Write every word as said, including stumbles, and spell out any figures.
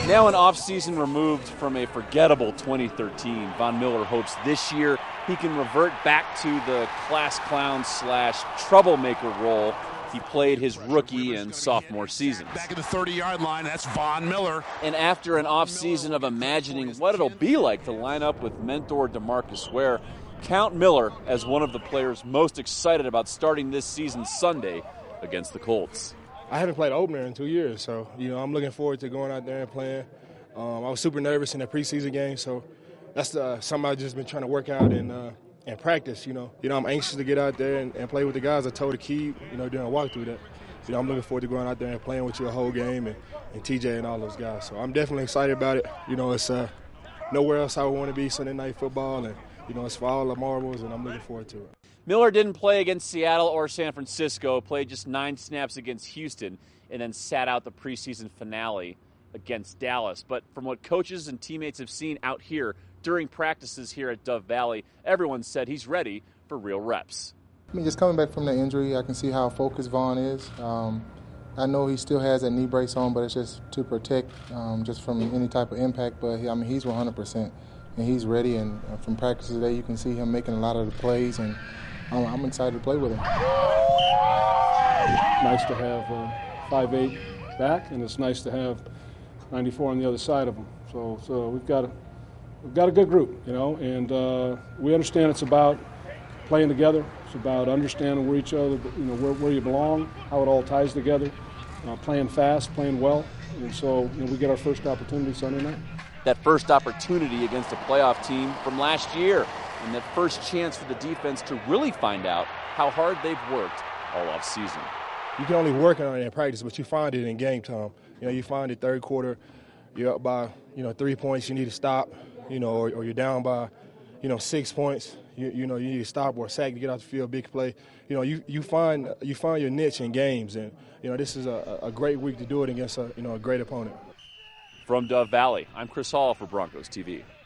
Now an offseason removed from a forgettable twenty thirteen, Von Miller hopes this year he can revert back to the class clown slash troublemaker role he played his rookie and sophomore seasons. Back at the thirty-yard line, that's Von Miller. And after an offseason of imagining what it'll be like to line up with mentor DeMarcus Ware, count Miller as one of the players most excited about starting this season Sunday against the Colts. I haven't played opener in two years, so you know I'm looking forward to going out there and playing. Um, I was super nervous in the preseason game, so that's uh, something I've just been trying to work out and uh, and practice. You know, you know I'm anxious to get out there and, and play with the guys. I told Akeem, you know, during a walkthrough that you know I'm looking forward to going out there and playing with you a whole game and, and T J and all those guys. So I'm definitely excited about it. You know, it's uh, nowhere else I would want to be Sunday night football, and you know it's for all the marbles, and I'm looking forward to it. Miller didn't play against Seattle or San Francisco, played just nine snaps against Houston, and then sat out the preseason finale against Dallas. But from what coaches and teammates have seen out here during practices here at Dove Valley, everyone said he's ready for real reps. I mean, just coming back from the injury, I can see how focused Von is. Um, I know he still has that knee brace on, but it's just to protect um, just from any type of impact. But, I mean, he's one hundred percent, and he's ready. And from practice today, you can see him making a lot of the plays, and um, I'm excited to play with him. Nice to have uh, five eight back, and it's nice to have ninety-four on the other side of him. So, so we've got a we've got a good group, you know, and uh, we understand it's about playing together. It's about understanding where each other, you know, where, where you belong, how it all ties together, uh, playing fast, playing well, and so you know, we get our first opportunity Sunday night. That first opportunity against a playoff team from last year, and that first chance for the defense to really find out how hard they've worked all off season. You can only work on it in practice, but you find it in game time. You know, you find it third quarter, you're up by, you know, three points, you need to stop, you know, or, or you're down by, you know, six points. You, you know, you need to stop or sack to get off the field, big play. You know, you, you find you find your niche in games, and you know, this is a, a great week to do it against a you know a great opponent. From Dove Valley, I'm Chris Hall for Broncos T V.